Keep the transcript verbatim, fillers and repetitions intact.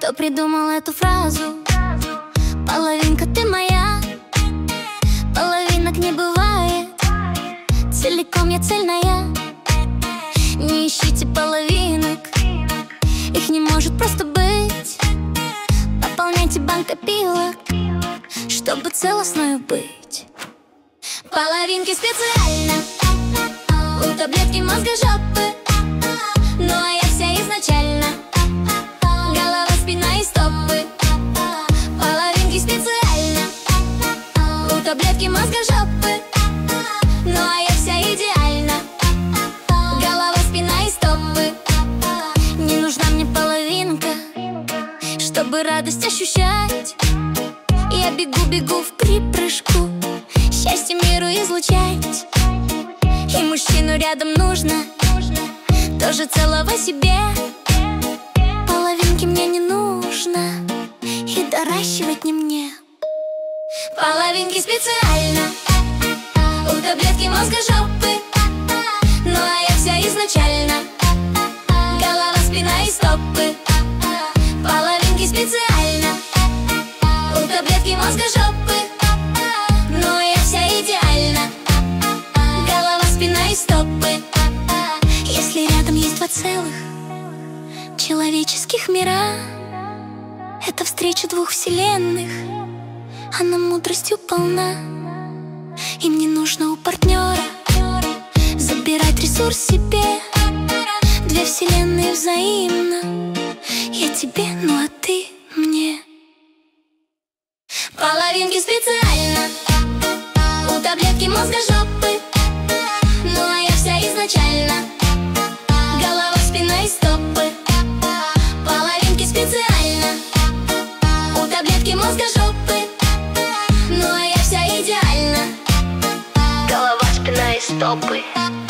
Кто придумал эту фразу? Половинка ты моя, половинок не бывает, целиком я цельная. Не ищите половинок, их не может просто быть. Пополняйте банк копилок, чтобы целостную быть. Половинки специально у таблетки мозга жопы. Ну а я вся изначально голова, спина и стопы. Половинки специально у таблетки мозга жопы. Ну а я вся идеально голова, спина и стопы. Не нужна мне половинка, чтобы радость ощущать. Я бегу-бегу в припрыжку, счастье миру излучать. И мужчину рядом нужно тоже целого себе. Половинки мне не нужно, и доращивать не мне. Половинки специально у таблетки мозга жопы. Ну а я вся изначально голова, спина и стопы. Половинки специально у таблетки мозга жопы. Ну а я вся идеально голова, спина и стопы. Если рядом есть два целых человеческих мира, это встреча двух вселенных, она мудростью полна. Им не нужно у партнера забирать ресурс себе. Две вселенные взаимно, я тебе, ну а ты мне. Половинки специально у таблетки мозга жопы. Ну а я вся изначально голова, спина и стопы. Половинки специально у таблетки мозга жопы. Ну а я вся идеально голова, спина и стопы.